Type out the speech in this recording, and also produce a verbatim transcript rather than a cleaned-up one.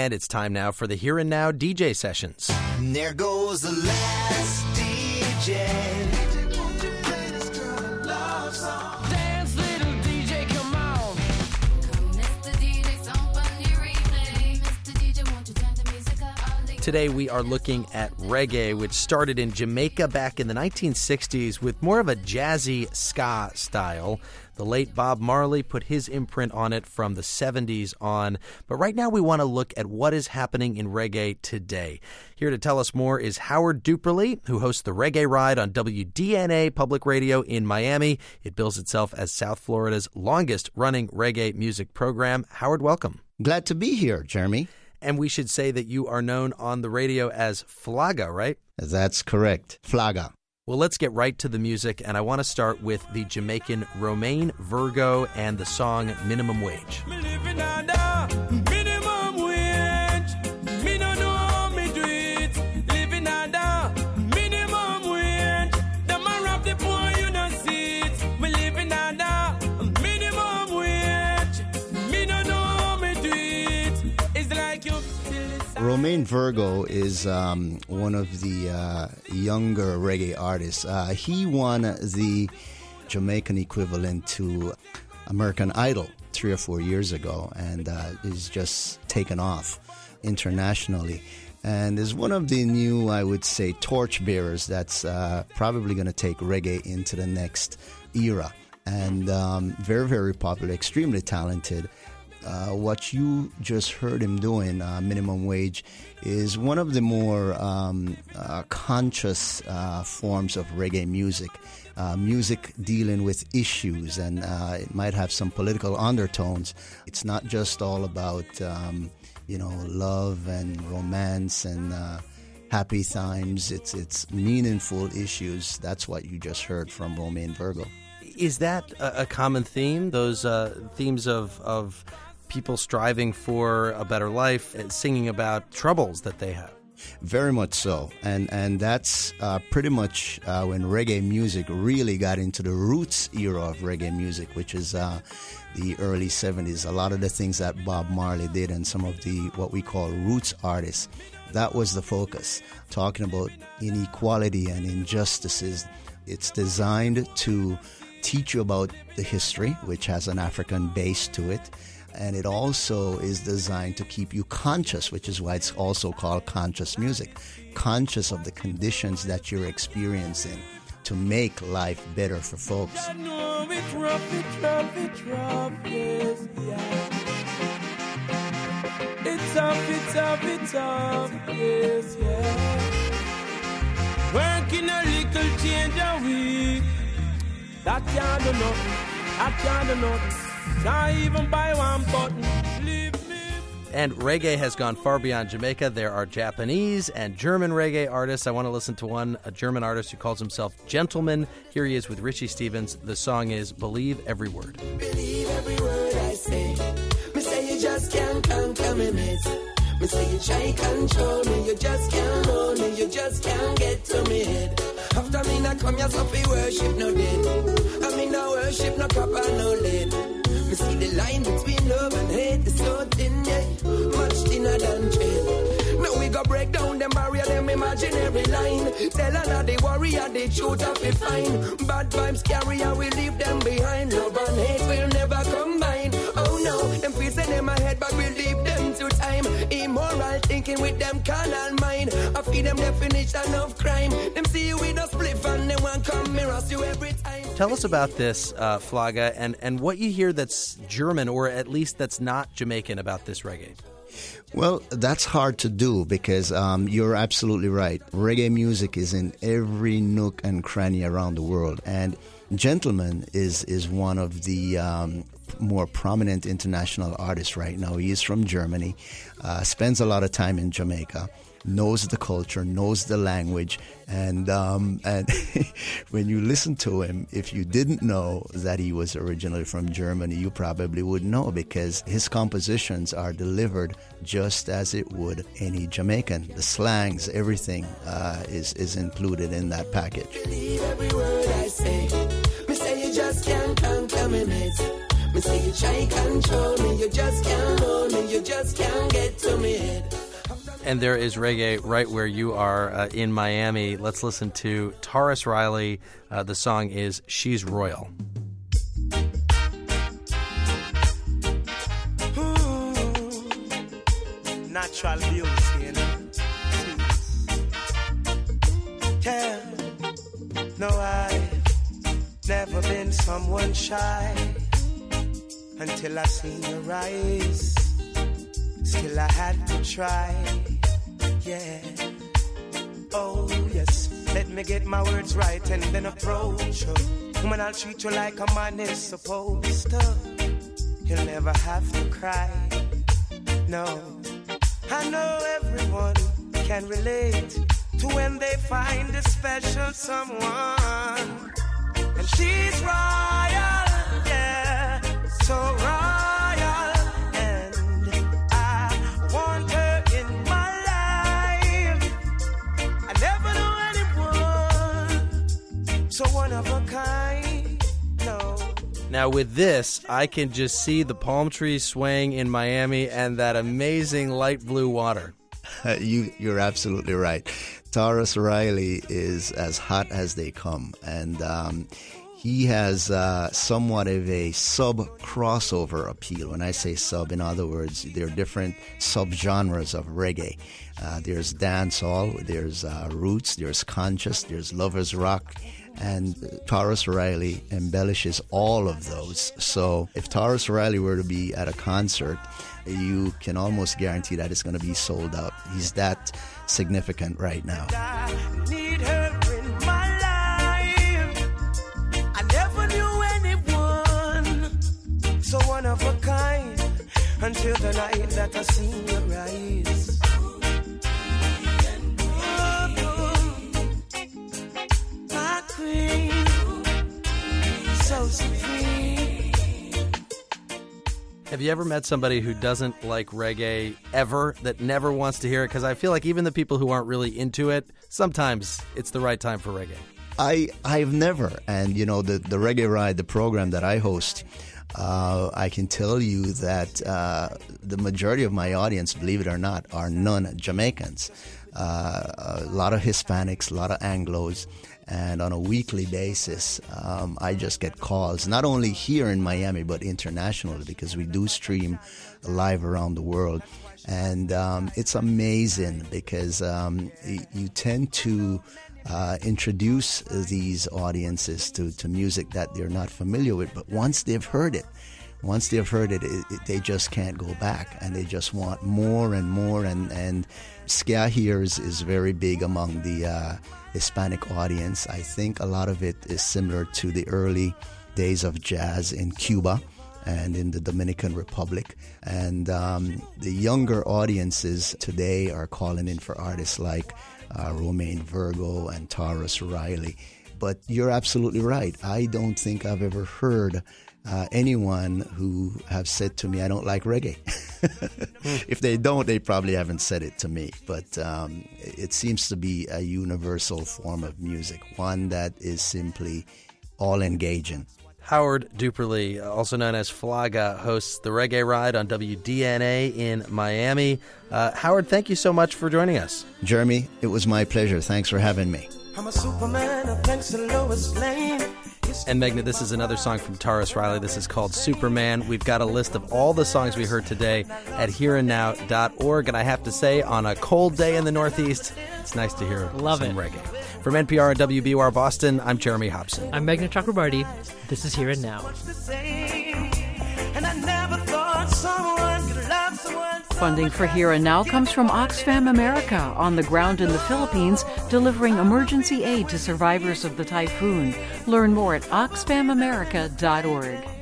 And it's time now for the Here and Now D J sessions. And there goes the last D J. Dance, little D J, come on. Today we are looking at reggae, which started in Jamaica back in the nineteen sixties with more of a jazzy ska style. The late Bob Marley put his imprint on it from the seventies on. But right now we want to look at what is happening in reggae today. Here to tell us more is Howard Duperly, who hosts the Reggae Ride on W D N A Public Radio in Miami. It bills itself as South Florida's longest-running reggae music program. Howard, welcome. Glad to be here, Jeremy. And we should say that you are known on the radio as Flaga, right? That's correct. Flaga. Well, let's get right to the music, and I want to start with the Jamaican Romain Virgo and the song Minimum Wage. Me living under minimum wage. Me no know how me do it. Living under minimum wage. Them a rob the poor, you no see it. Me living under minimum wage. Me no know how me do it. It's like you. Romain Virgo is um, one of the uh, younger reggae artists. Uh, he won the Jamaican equivalent to American Idol three or four years ago, and uh, is just taken off internationally. And is one of the new, I would say, torchbearers that's uh, probably going to take reggae into the next era. And um, very, very popular, extremely talented. Uh, what you just heard him doing, uh, Minimum Wage, is one of the more um, uh, conscious uh, forms of reggae music. Uh, music dealing with issues, and uh, it might have some political undertones. It's not just all about, um, you know, love and romance and uh, happy times. It's it's meaningful issues. That's what you just heard from Romain Virgo. Is that a, a common theme? Those uh, themes of of people striving for a better life, singing about troubles that they have? Very much so. And and that's uh, pretty much uh, when reggae music really got into the roots era of reggae music, which is uh, the early seventies. A lot of the things that Bob Marley did and some of the what we call roots artists, that was the focus, talking about inequality and injustices. It's designed to teach you about the history, which has an African base to it. And it also is designed to keep you conscious, which is why it's also called conscious music, conscious of the conditions that you're experiencing to make life better for folks. I know it's rough, it's rough, it's rough, yes, yeah. It's tough, it's tough, it's tough, yes, yeah. Working a little change a week, that can't do nothing, that can't do nothing. Not even buy one button. Leave me. And reggae has gone far beyond Jamaica. There are Japanese and German reggae artists. I want to listen to one, a German artist who calls himself Gentleman. Here he is with Richie Stephens. The song is Believe Every Word. Believe every word I say. Me say you just can't conquer me, miss. Me say you try control me. You just can't hold me. You just can't get to me head. After me not come, you suffer worship no dead. I mean no worship no copper no lead. Me see the line between love and hate is so thin, yeah, much thinner than thread. Now we go break down them barrier, them imaginary line. Tell another the warrior, the truth of it fine. Bad vibes carry and we leave them behind. Love and hate will never combine. Oh no, them feels in them ahead, but we leave them to time. Immoral thinking with them carnal mind. I feed them definition of crime. Them see you with a spliff and they want come mirror you every time. Tell us about this, uh, Flaga, and, and what you hear that's German, or at least that's not Jamaican, about this reggae. Well, that's hard to do because um, you're absolutely right. Reggae music is in every nook and cranny around the world. And Gentleman is, is one of the um, more prominent international artists right now. He is from Germany, uh, spends a lot of time in Jamaica, knows the culture, knows the language, and um, and when you listen to him, if you didn't know that he was originally from Germany, you probably would know, because his compositions are delivered just as it would any Jamaican. The slangs, everything uh, is, is included in that package. Believe every word I say. Me say you just can't conquer me, miss. Me say you try control me, you just can't hold me, you just can't get to me head. And there is reggae right where you are uh, in Miami. Let's listen to Tarrus Riley. Uh, the song is She's Royal. Ooh, natural beauty, you know. Yeah, no, I've never been someone shy until I seen your eyes. Still I had to try, yeah. Oh yes, let me get my words right and then approach you. Woman, I'll treat you like a man is supposed to. You'll never have to cry, no. I know everyone can relate to when they find a special someone. And she's royal, yeah, so royal. And I want her in my life. I never knew anyone so one of a kind, no. Now with this, I can just see the palm trees swaying in Miami and that amazing light blue water. Uh, you, you're absolutely right. Tarrus Riley is as hot as they come, and um, he has uh, somewhat of a sub-crossover appeal. When I say sub, in other words, there are different subgenres of reggae. Uh, there's dancehall, there's uh, roots, there's conscious, there's lovers rock, and Tarrus Riley embellishes all of those. So if Tarrus Riley were to be at a concert, you can almost guarantee that it's going to be sold out. He's that significant right now. I need her in my life. I never knew anyone so one of a kind until the night that I seen your eyes. My queen, so supreme. Have you ever met somebody who doesn't like reggae ever, that never wants to hear it? Because I feel like even the people who aren't really into it, sometimes it's the right time for reggae. I, I've never, and you know, the, the Reggae Ride, the program that I host, uh, I can tell you that uh, the majority of my audience, believe it or not, are non-Jamaicans. Uh, a lot of Hispanics, a lot of Anglos, and on a weekly basis, um, I just get calls, not only here in Miami, but internationally, because we do stream live around the world. And um, it's amazing because um, you tend to uh, introduce these audiences to, to music that they're not familiar with, but once they've heard it, Once they've heard it, it, it, they just can't go back, and they just want more and more. And, and ska here is, is very big among the uh, Hispanic audience. I think a lot of it is similar to the early days of jazz in Cuba and in the Dominican Republic. And um, the younger audiences today are calling in for artists like uh, Romain Virgo and Tarrus Riley. But you're absolutely right. I don't think I've ever heard Uh, anyone who have said to me, I don't like reggae. If they don't, they probably haven't said it to me. But um, it seems to be a universal form of music, one that is simply all-engaging. Howard Duperly, also known as Flaga, hosts the Reggae Ride on W D N A in Miami. Uh, Howard, thank you so much for joining us. Jeremy, it was my pleasure. Thanks for having me. I'm a Superman, thanks to Lois Lane. And Meghna, this is another song from Tarrus Riley. This is called Superman. We've got a list of all the songs we heard today at here and now dot org. And I have to say, on a cold day in the Northeast, it's nice to hear Love some it. reggae. From N P R and W B U R Boston, I'm Jeremy Hobson. I'm Meghna Chakrabarty. This is Here and Now. And I never thought someone could love someone. Funding for Here and Now comes from Oxfam America, on the ground in the Philippines, delivering emergency aid to survivors of the typhoon. Learn more at oxfam america dot org.